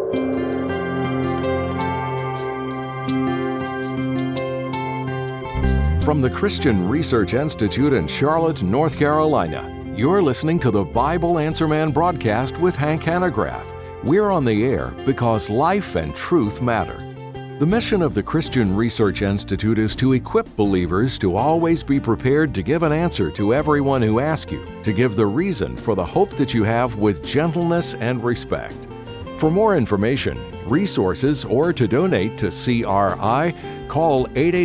From the Christian Research Institute in Charlotte, North Carolina, you're listening to the Bible Answer Man broadcast with Hank Hanegraaff. We're on the air because life and truth matter. The mission of the Christian Research Institute is to equip believers to always be prepared to give an answer to everyone who asks you, to give the reason for the hope that you have with gentleness and respect. For more information, resources, or to donate to CRI, call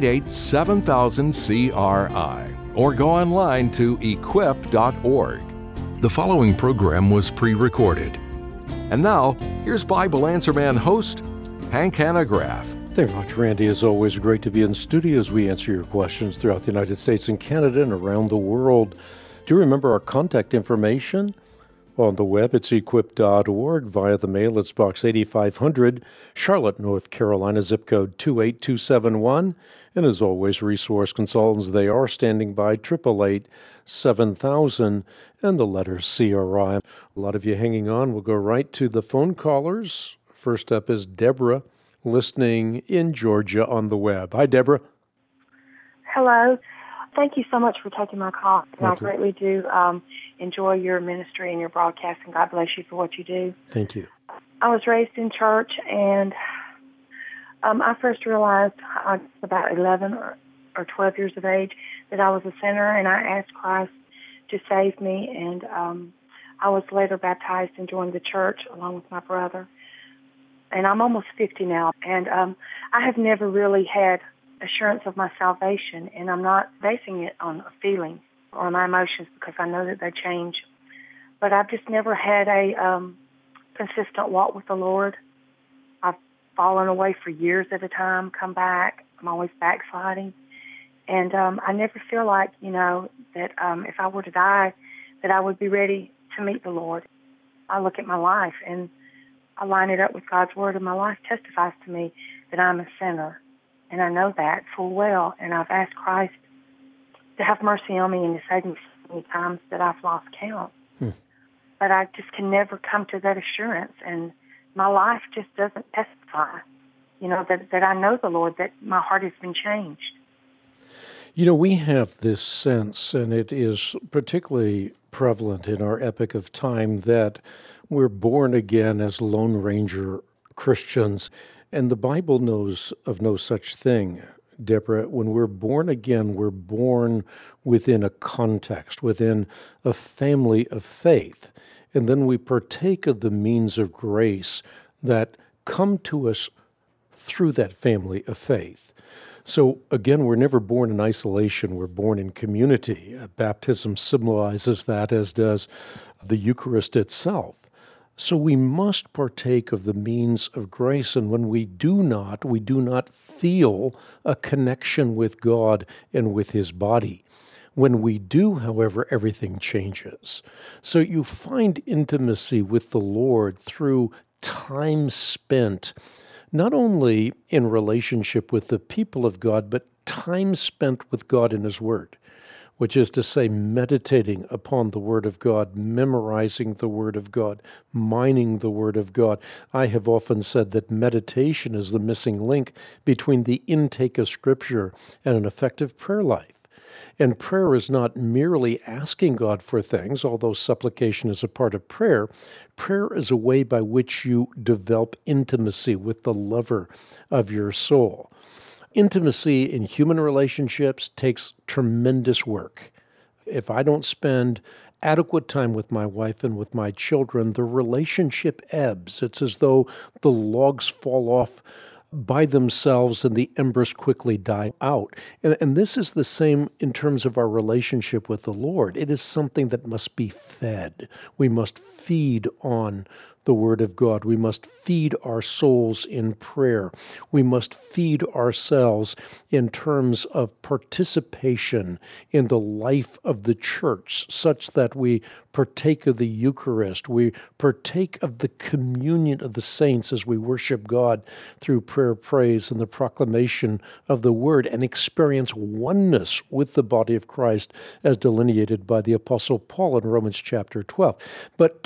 888-7000-CRI or go online to equip.org. The following program was pre-recorded. And now, here's Bible Answer Man host, Hank Hanegraaff. Thank you much, Randy. It's always great to be in the studio as we answer your questions throughout the United States and Canada and around the world. Do you remember our contact information? On the web, it's equip.org. Via the mail, it's Box 8500, Charlotte, North Carolina, zip code 28271. And as always, resource consultants, they are standing by, 888-7000, and the letter CRI. A lot of you hanging on. We'll go right to the phone callers. First up is Deborah, listening in Georgia on the web. Hi, Deborah. Hello. Thank you so much for taking my call. And I greatly do enjoy your ministry and your broadcast, and God bless you for what you do. Thank you. I was raised in church, and I first realized I was about 11 or 12 years of age that I was a sinner, and I asked Christ to save me, and I was later baptized and joined the church along with my brother. And I'm almost 50 now, and I have never really had assurance of my salvation, and I'm not basing it on a feeling or my emotions because I know that they change. But I've just never had a consistent walk with the Lord. I've fallen away for years at a time, come back. I'm always backsliding. And I never feel like, that if I were to die, that I would be ready to meet the Lord. I look at my life, and I line it up with God's Word, and my life testifies to me that I'm a sinner. And I know that full well, and I've asked Christ to have mercy on me and to save me so many times that I've lost count. But I just can never come to that assurance, and my life just doesn't testify, that I know the Lord, that my heart has been changed. We have this sense, and it is particularly prevalent in our epoch of time, that we're born again as Lone Ranger Christians. And the Bible knows of no such thing, Deborah. When we're born again, we're born within a context, within a family of faith. And then we partake of the means of grace that come to us through that family of faith. So again, we're never born in isolation. We're born in community. Baptism symbolizes that, as does the Eucharist itself. So we must partake of the means of grace, and when we do not feel a connection with God and with His body. When we do, however, everything changes. So you find intimacy with the Lord through time spent, not only in relationship with the people of God, but time spent with God in His Word, which is to say, meditating upon the Word of God, memorizing the Word of God, mining the Word of God. I have often said that meditation is the missing link between the intake of Scripture and an effective prayer life. And prayer is not merely asking God for things, although supplication is a part of prayer. Prayer is a way by which you develop intimacy with the lover of your soul. Intimacy in human relationships takes tremendous work. If I don't spend adequate time with my wife and with my children, the relationship ebbs. It's as though the logs fall off by themselves and the embers quickly die out. And this is the same in terms of our relationship with the Lord. It is something that must be fed. We must feed on the Word of God. We must feed our souls in prayer. We must feed ourselves in terms of participation in the life of the church, such that we partake of the Eucharist. We partake of the communion of the saints as we worship God through prayer, praise, and the proclamation of the Word, and experience oneness with the body of Christ as delineated by the Apostle Paul in Romans chapter 12. But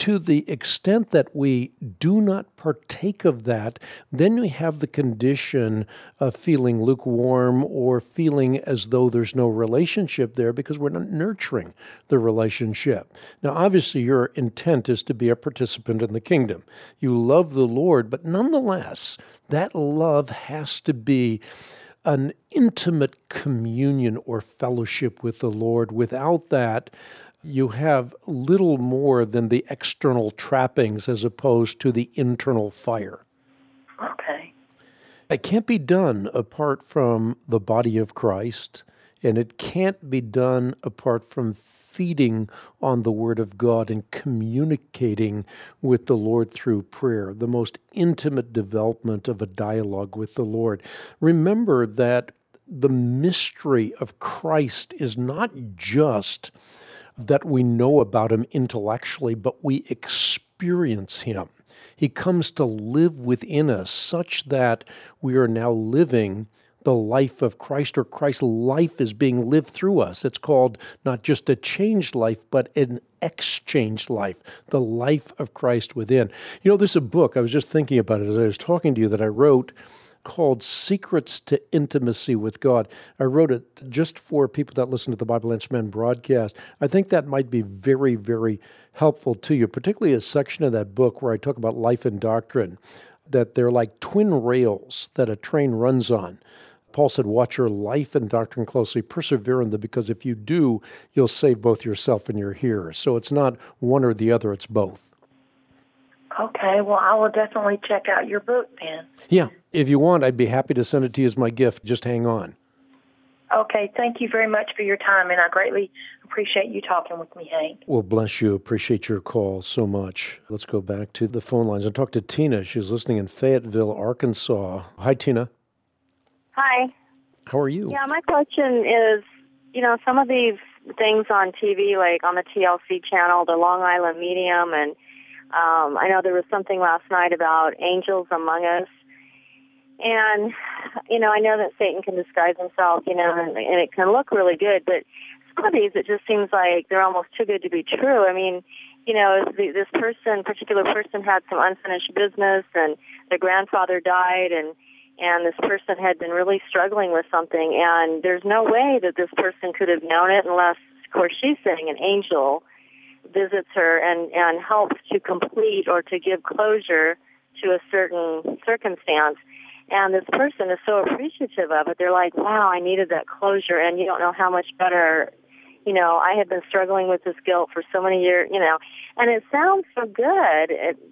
to the extent that we do not partake of that, then we have the condition of feeling lukewarm or feeling as though there's no relationship there because we're not nurturing the relationship. Now, obviously, your intent is to be a participant in the kingdom. You love the Lord, but nonetheless, that love has to be an intimate communion or fellowship with the Lord. Without that, you have little more than the external trappings as opposed to the internal fire. Okay. It can't be done apart from the body of Christ, and it can't be done apart from feeding on the Word of God and communicating with the Lord through prayer, the most intimate development of a dialogue with the Lord. Remember that the mystery of Christ is not just that we know about him intellectually, but we experience him. He comes to live within us such that we are now living the life of Christ, or Christ's life is being lived through us. It's called not just a changed life, but an exchanged life, the life of Christ within. You know, there's a book, I was just thinking about it as I was talking to you, that I wrote called Secrets to Intimacy with God. I wrote it just for people that listen to the Bible Answer Man broadcast. I think that might be very, very helpful to you, particularly a section of that book where I talk about life and doctrine, that they're like twin rails that a train runs on. Paul said, watch your life and doctrine closely, persevere in them, because if you do, you'll save both yourself and your hearers. So it's not one or the other, it's both. Okay, well, I will definitely check out your book then. Yeah, if you want, I'd be happy to send it to you as my gift. Just hang on. Okay, thank you very much for your time, and I greatly appreciate you talking with me, Hank. Well, bless you. Appreciate your call so much. Let's go back to the phone lines and talk to Tina. She's listening in Fayetteville, Arkansas. Hi, Tina. Hi. How are you? Yeah, my question is, some of these things on TV, like on the TLC channel, the Long Island Medium, and I know there was something last night about angels among us. And, I know that Satan can disguise himself, and it can look really good, but some of these, it just seems like they're almost too good to be true. I mean, this particular person had some unfinished business, and their grandfather died, and this person had been really struggling with something, and there's no way that this person could have known it unless, of course, she's saying an angel visits her and helps to complete or to give closure to a certain circumstance. And this person is so appreciative of it. They're like, wow, I needed that closure, and you don't know how much better, I had been struggling with this guilt for so many years, and it sounds so good.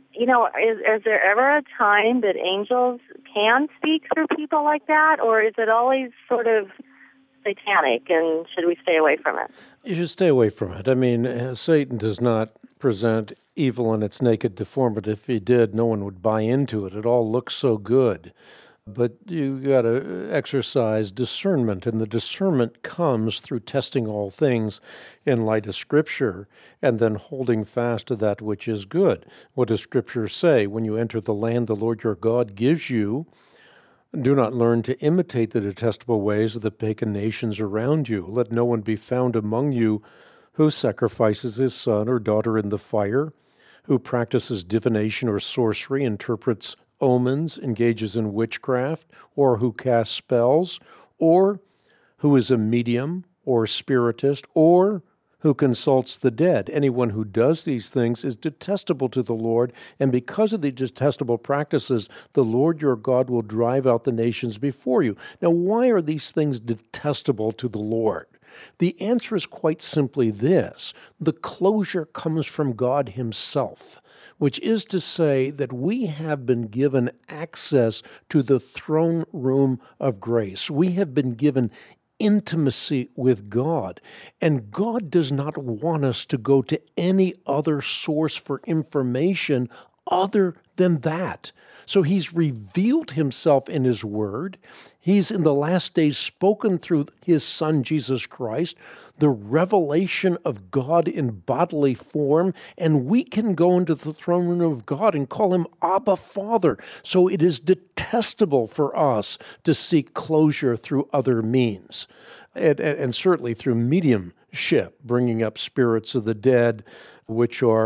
Is there ever a time that angels can speak through people like that, or is it always sort of satanic, and should we stay away from it? You should stay away from it. I mean, Satan does not present evil in its naked deformity. If he did, no one would buy into it. It all looks so good. But you got to exercise discernment, and the discernment comes through testing all things in light of Scripture and then holding fast to that which is good. What does Scripture say? When you enter the land the Lord your God gives you, do not learn to imitate the detestable ways of the pagan nations around you. Let no one be found among you who sacrifices his son or daughter in the fire, who practices divination or sorcery, interprets omens, engages in witchcraft, or who casts spells, or who is a medium or spiritist, or who consults the dead. Anyone who does these things is detestable to the Lord, and because of the detestable practices, the Lord your God will drive out the nations before you. Now, why are these things detestable to the Lord? The answer is quite simply this: the closure comes from God himself, which is to say that we have been given access to the throne room of grace. We have been given intimacy with God, and God does not want us to go to any other source for information other than that. So he's revealed himself in his word. He's in the last days spoken through his son, Jesus Christ, the revelation of God in bodily form, and we can go into the throne room of God and call him Abba, Father. So it is detestable for us to seek closure through other means, and certainly through mediumship, bringing up spirits of the dead, which are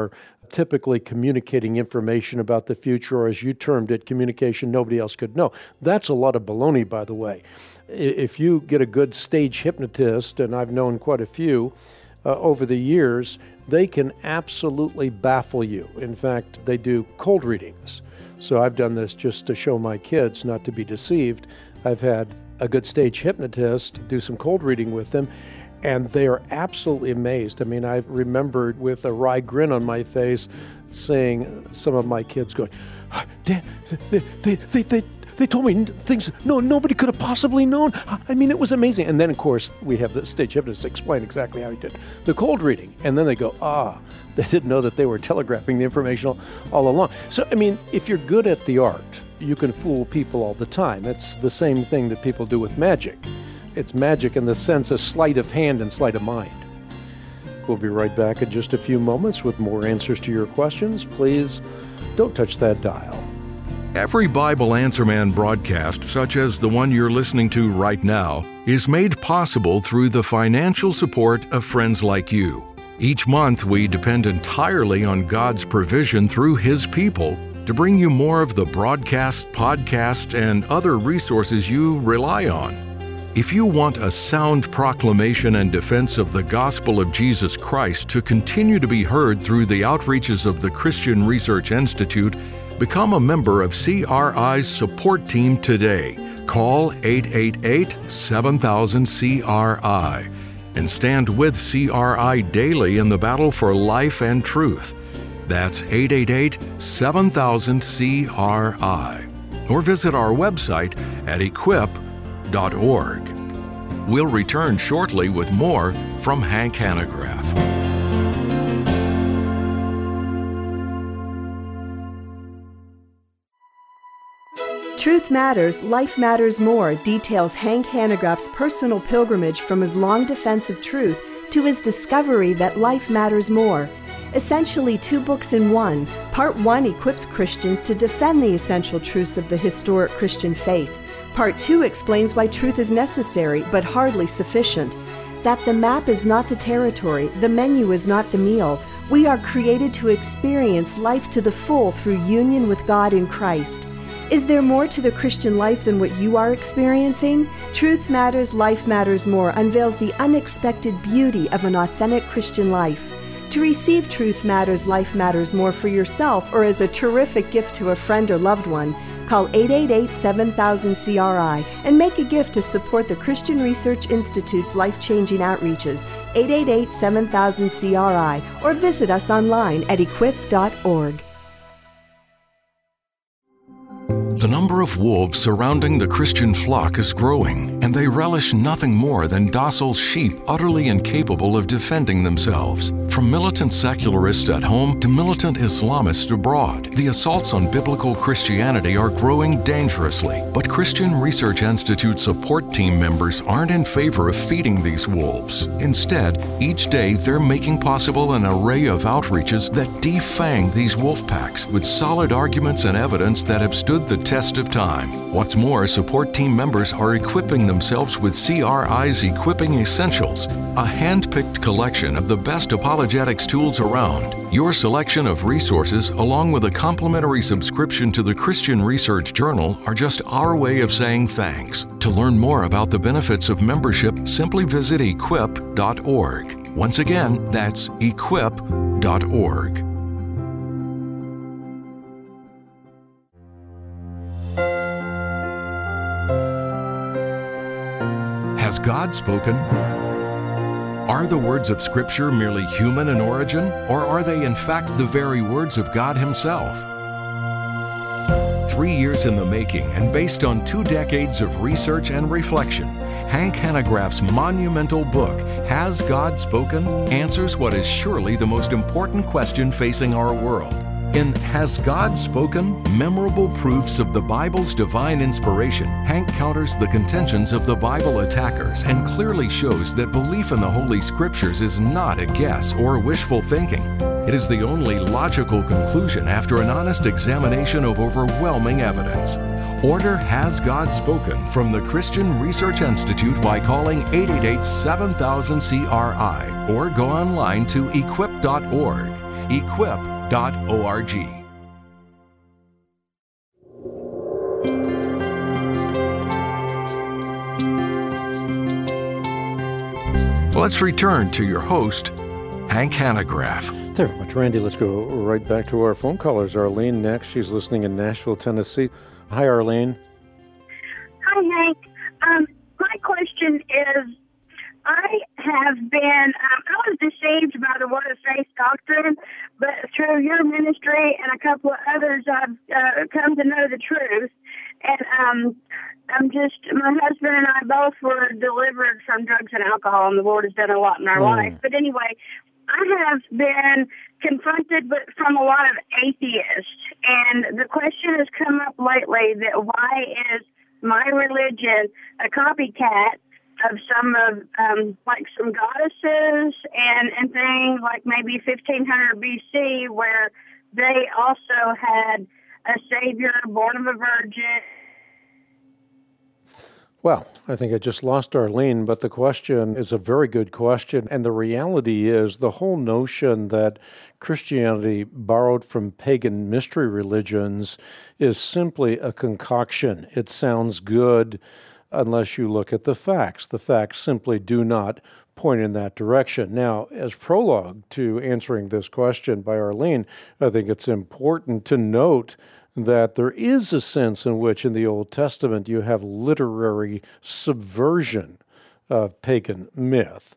typically communicating information about the future, or as you termed it, communication nobody else could know. That's a lot of baloney, by the way. If you get a good stage hypnotist, and I've known quite a few over the years, they can absolutely baffle you. In fact, they do cold readings. So I've done this just to show my kids not to be deceived. I've had a good stage hypnotist do some cold reading with them, and they are absolutely amazed. I mean, I remembered with a wry grin on my face seeing some of my kids going, "Dad, they told me things nobody could have possibly known. I mean, it was amazing." And then, of course, we have the stage hypnotist explain exactly how he did the cold reading. And then they go, they didn't know that they were telegraphing the information all along. So, I mean, if you're good at the art, you can fool people all the time. It's the same thing that people do with magic. It's magic in the sense of sleight of hand and sleight of mind. We'll be right back in just a few moments with more answers to your questions. Please don't touch that dial. Every Bible Answer Man broadcast, such as the one you're listening to right now, is made possible through the financial support of friends like you. Each month, we depend entirely on God's provision through His people to bring you more of the broadcast, podcast, and other resources you rely on. If you want a sound proclamation and defense of the gospel of Jesus Christ to continue to be heard through the outreaches of the Christian Research Institute, become a member of CRI's support team today. Call 888-7000-CRI and stand with CRI daily in the battle for life and truth. That's 888-7000-CRI. Or visit our website at equip.org. We'll return shortly with more from Hank Hanegraaff. Truth Matters, Life Matters More details Hank Hanegraaff's personal pilgrimage from his long defense of truth to his discovery that life matters more. Essentially 2 books in one. Part 1 equips Christians to defend the essential truths of the historic Christian faith. Part 2 explains why truth is necessary, but hardly sufficient. That the map is not the territory, the menu is not the meal. We are created to experience life to the full through union with God in Christ. Is there more to the Christian life than what you are experiencing? Truth Matters, Life Matters More unveils the unexpected beauty of an authentic Christian life. To receive Truth Matters, Life Matters More for yourself or as a terrific gift to a friend or loved one, call 888-7000-CRI and make a gift to support the Christian Research Institute's life-changing outreaches, 888-7000-CRI, or visit us online at equip.org. The number of wolves surrounding the Christian flock is growing, and they relish nothing more than docile sheep utterly incapable of defending themselves. From militant secularists at home to militant Islamists abroad, the assaults on biblical Christianity are growing dangerously. But Christian Research Institute support team members aren't in favor of feeding these wolves. Instead, each day they're making possible an array of outreaches that defang these wolf packs with solid arguments and evidence that have stood the test of time. What's more, support team members are equipping themselves with CRI's Equipping Essentials, a hand-picked collection of the best apologetics tools around. Your selection of resources, along with a complimentary subscription to the Christian Research Journal, are just our way of saying thanks. To learn more about the benefits of membership, simply visit equip.org. Once again, that's equip.org. Has God spoken? Are the words of Scripture merely human in origin, or are they in fact the very words of God Himself? 3 years in the making and based on 2 decades of research and reflection, Hank Hanegraaff's monumental book, Has God Spoken?, answers what is surely the most important question facing our world. In Has God Spoken? Memorable Proofs of the Bible's Divine Inspiration, Hank counters the contentions of the Bible attackers and clearly shows that belief in the Holy Scriptures is not a guess or wishful thinking. It is the only logical conclusion after an honest examination of overwhelming evidence. Order Has God Spoken from the Christian Research Institute by calling 888-7000-CRI or go online to equip.org. Equip.org. Let's return to your host, Hank Hanegraaff. Thank you very much, Randy. Let's go right back to our phone callers. Arlene next. She's listening in Nashville, Tennessee. Hi, Arlene. Hi, Hank. My question is, I was deceived by the Word of Faith doctrine, but through your ministry and a couple of others, I've come to know the truth. And my husband and I both were delivered from drugs and alcohol, and the Lord has done a lot in our life. But anyway, I have been confronted from a lot of atheists, and the question has come up lately that why is my religion a copycat of some goddesses and things like maybe 1500 BC, where they also had a savior born of a virgin. Well, I think I just lost Arlene, but the question is a very good question. And the reality is the whole notion that Christianity borrowed from pagan mystery religions is simply a concoction. It sounds good unless you look at the facts. The facts simply do not point in that direction. Now, as prologue to answering this question by Arlene, I think it's important to note that there is a sense in which in the Old Testament you have literary subversion of pagan myth.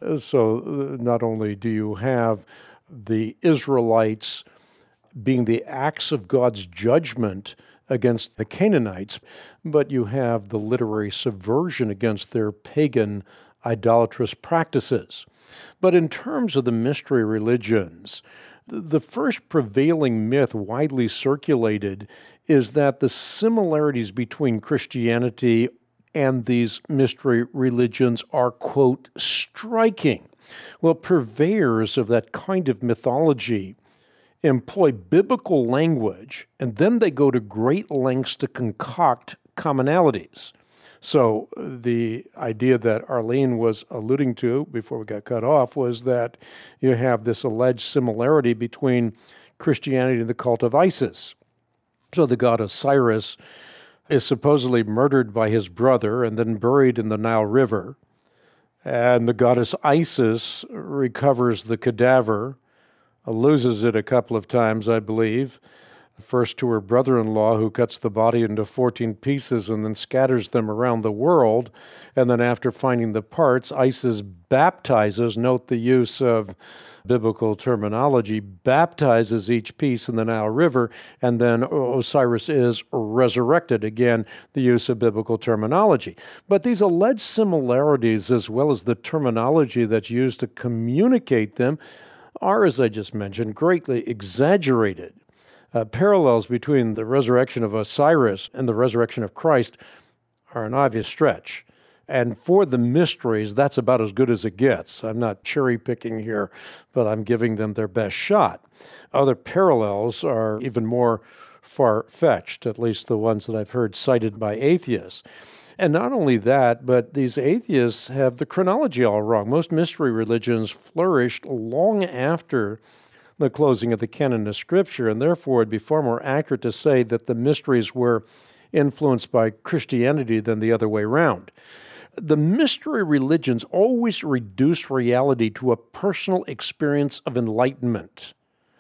So not only do you have the Israelites being the acts of God's judgment against the Canaanites, but you have the literary subversion against their pagan idolatrous practices. But in terms of the mystery religions, the first prevailing myth widely circulated is that the similarities between Christianity and these mystery religions are, quote, striking. Well, purveyors of that kind of mythology employ biblical language, and then they go to great lengths to concoct commonalities. So the idea that Arlene was alluding to before we got cut off was that you have this alleged similarity between Christianity and the cult of Isis. So the god Osiris is supposedly murdered by his brother and then buried in the Nile River. And the goddess Isis recovers the cadaver, loses it a couple of times, I believe, first to her brother-in-law, who cuts the body into 14 pieces and then scatters them around the world. And then after finding the parts, Isis baptizes, note the use of biblical terminology, baptizes each piece in the Nile River, and then Osiris is resurrected. Again, the use of biblical terminology. But these alleged similarities, as well as the terminology that's used to communicate them, are, as I just mentioned, greatly exaggerated. Parallels between the resurrection of Osiris and the resurrection of Christ are an obvious stretch. And for the mysteries, that's about as good as it gets. I'm not cherry-picking here, but I'm giving them their best shot. Other parallels are even more far-fetched, at least the ones that I've heard cited by atheists. And not only that, but these atheists have the chronology all wrong. Most mystery religions flourished long after the closing of the canon of Scripture, and therefore it'd be far more accurate to say that the mysteries were influenced by Christianity than the other way around. The mystery religions always reduced reality to a personal experience of enlightenment,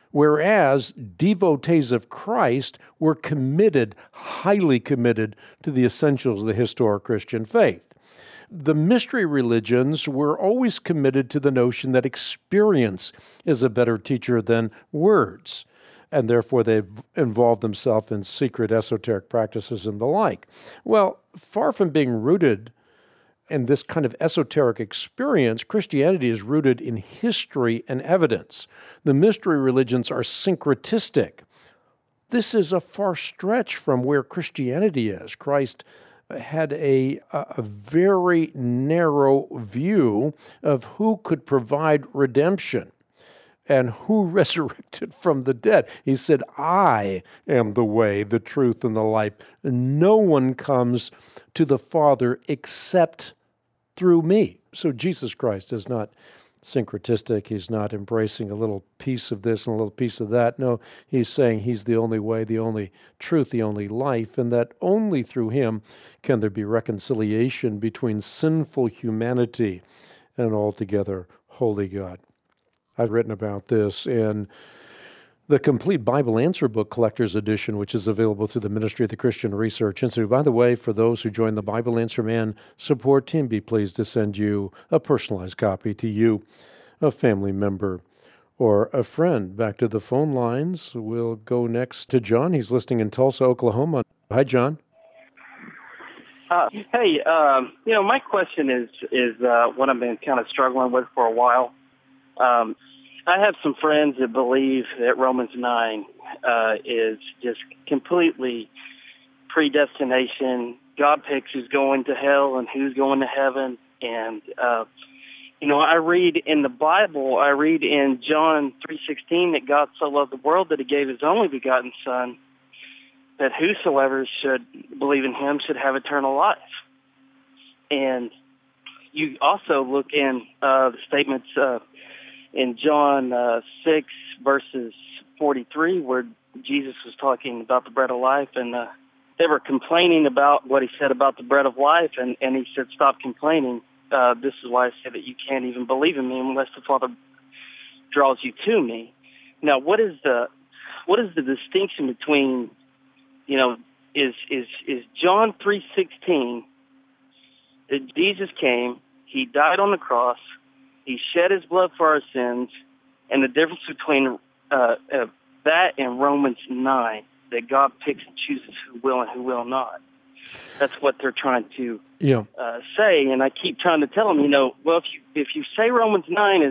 whereas devotees of Christ were committed, highly committed, to the essentials of the historic Christian faith. The mystery religions were always committed to the notion that experience is a better teacher than words, and therefore they've involved themselves in secret esoteric practices and the like. Well, far from being rooted in this kind of esoteric experience, Christianity is rooted in history and evidence. The mystery religions are syncretistic. This is a far stretch from where Christianity is. Christ had a very narrow view of who could provide redemption and who resurrected from the dead. He said, I am the way, the truth, and the life. No one comes to the Father except through me. So Jesus Christ is not syncretistic. He's not embracing a little piece of this and a little piece of that. No, he's saying he's the only way, the only truth, the only life, and that only through him can there be reconciliation between sinful humanity and an altogether holy God. I've written about this in the Complete Bible Answer Book Collector's Edition, which is available through the Ministry of the Christian Research Institute. By the way, for those who join the Bible Answer Man support team, be pleased to send you a personalized copy to you, a family member, or a friend. Back to the phone lines. We'll go next to John. He's listening in Tulsa, Oklahoma. Hi, John. Hey, my question is what I've been kind of struggling with for a while. I have some friends that believe that Romans 9 is just completely predestination. God picks who's going to hell and who's going to heaven. And, I read in the Bible, I read in John 3:16 that God so loved the world that he gave his only begotten Son, that whosoever should believe in him should have eternal life. And you also look in the statements in John 6, verses 43, where Jesus was talking about the bread of life, and they were complaining about what he said about the bread of life, and he said, stop complaining. This is why I say that you can't even believe in me unless the Father draws you to me. Now, what is the distinction between, is John 3:16, that Jesus came, he died on the cross, he shed his blood for our sins, and the difference between that and Romans 9, that God picks and chooses who will and who will not. That's what they're trying to say, and I keep trying to tell them, well, if you say Romans 9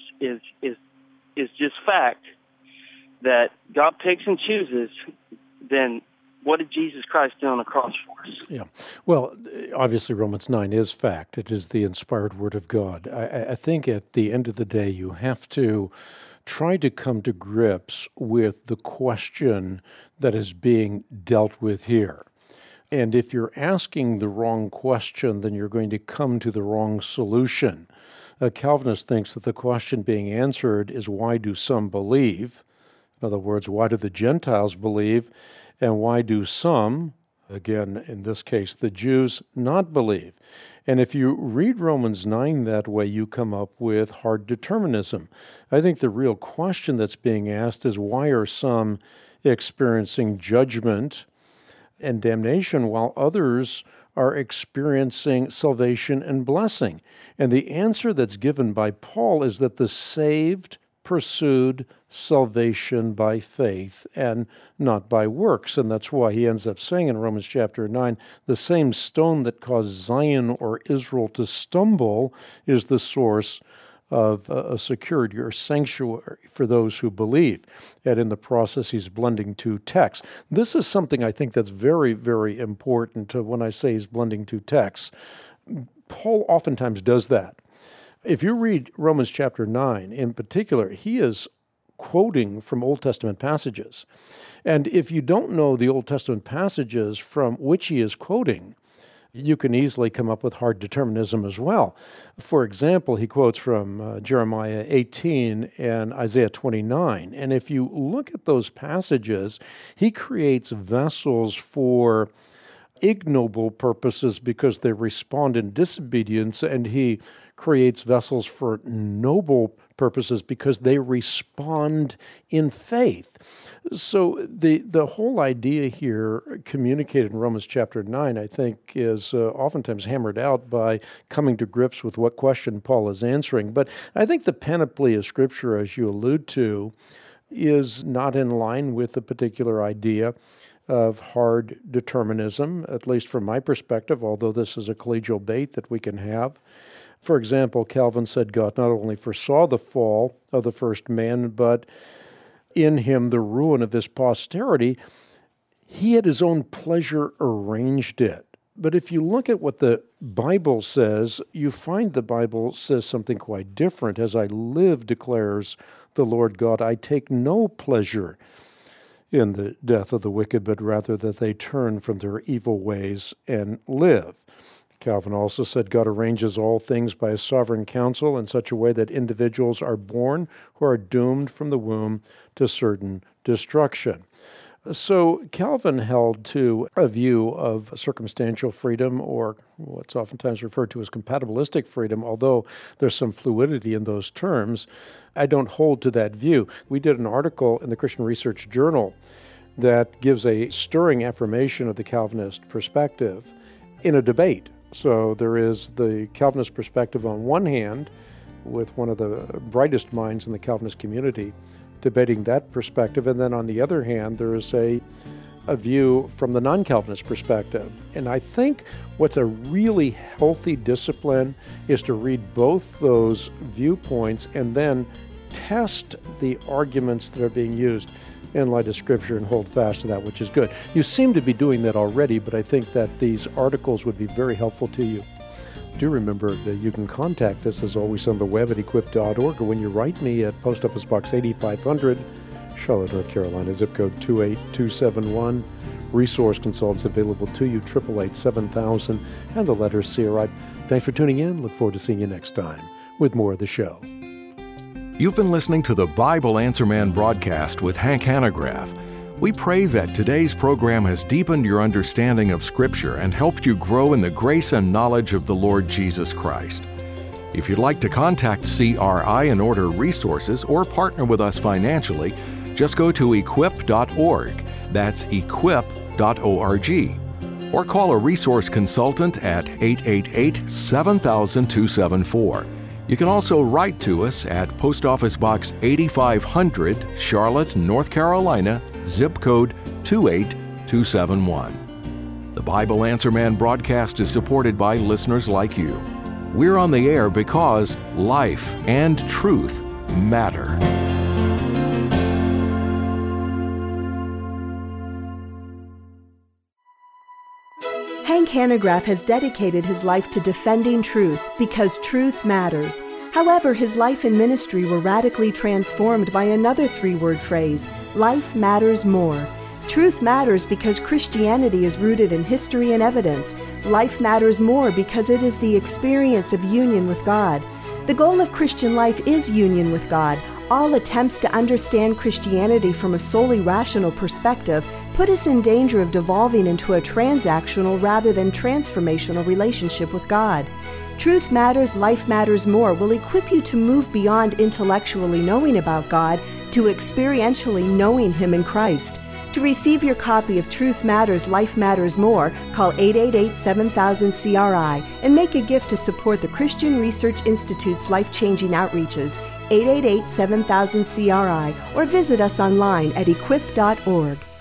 is just fact, that God picks and chooses, then what did Jesus Christ do on the cross for us? Yeah. Well, obviously Romans 9 is fact. It is the inspired word of God. I think at the end of the day, you have to try to come to grips with the question that is being dealt with here. And if you're asking the wrong question, then you're going to come to the wrong solution. A Calvinist thinks that the question being answered is, why do some believe? In other words, why do the Gentiles believe? And why do some, again, in this case, the Jews, not believe? And if you read Romans 9 that way, you come up with hard determinism. I think the real question that's being asked is, why are some experiencing judgment and damnation while others are experiencing salvation and blessing? And the answer that's given by Paul is that the saved pursued salvation by faith and not by works. And that's why he ends up saying in Romans chapter 9, the same stone that caused Zion or Israel to stumble is the source of a security or sanctuary for those who believe. And in the process, he's blending two texts. This is something I think that's very, very important when I say he's blending two texts. Paul oftentimes does that. If you read Romans chapter 9 in particular, he is quoting from Old Testament passages. And if you don't know the Old Testament passages from which he is quoting, you can easily come up with hard determinism as well. For example, he quotes from Jeremiah 18 and Isaiah 29. And if you look at those passages, he creates vessels for ignoble purposes because they respond in disobedience, and he creates vessels for noble purposes because they respond in faith. So the whole idea here communicated in Romans chapter 9, I think, is oftentimes hammered out by coming to grips with what question Paul is answering. But I think the panoply of Scripture, as you allude to, is not in line with the particular idea of hard determinism, at least from my perspective, although this is a collegial debate that we can have. For example, Calvin said God not only foresaw the fall of the first man, but in him the ruin of his posterity. He at his own pleasure arranged it. But if you look at what the Bible says, you find the Bible says something quite different. As I live, declares the Lord God, I take no pleasure in the death of the wicked, but rather that they turn from their evil ways and live. Calvin also said God arranges all things by a sovereign counsel in such a way that individuals are born who are doomed from the womb to certain destruction. So Calvin held to a view of circumstantial freedom, or what's oftentimes referred to as compatibilistic freedom, although there's some fluidity in those terms. I don't hold to that view. We did an article in the Christian Research Journal that gives a stirring affirmation of the Calvinist perspective in a debate. So there is the Calvinist perspective on one hand, with one of the brightest minds in the Calvinist community debating that perspective, and then on the other hand, there is a view from the non-Calvinist perspective. And I think what's a really healthy discipline is to read both those viewpoints and then test the arguments that are being used in light of Scripture and hold fast to that, which is good. You seem to be doing that already, but I think that these articles would be very helpful to you. Do remember that you can contact us, as always, on the web at equip.org, or when you write me at Post Office Box 8500, Charlotte, North Carolina, zip code 28271. Resource consultants available to you, 888-7000, and the letter CRI. Thanks for tuning in. Look forward to seeing you next time with more of the show. You've been listening to the Bible Answer Man broadcast with Hank Hanegraaff. We pray that today's program has deepened your understanding of Scripture and helped you grow in the grace and knowledge of the Lord Jesus Christ. If you'd like to contact CRI and order resources or partner with us financially, just go to equip.org. That's equip.org. Or call a resource consultant at 888-7000-274. You can also write to us at Post Office Box 8500, Charlotte, North Carolina, zip code 28271. The Bible Answer Man broadcast is supported by listeners like you. We're on the air because life and truth matter. Hank Hanegraaff has dedicated his life to defending truth because truth matters. However, his life and ministry were radically transformed by another three-word phrase: life matters more. Truth matters because Christianity is rooted in history and evidence. Life matters more because it is the experience of union with God. The goal of Christian life is union with God. All attempts to understand Christianity from a solely rational perspective put us in danger of devolving into a transactional rather than transformational relationship with God. Truth Matters, Life Matters More will equip you to move beyond intellectually knowing about God to experientially knowing Him in Christ. To receive your copy of Truth Matters, Life Matters More, call 888-7000-CRI and make a gift to support the Christian Research Institute's life-changing outreaches, 888-7000-CRI, or visit us online at equip.org.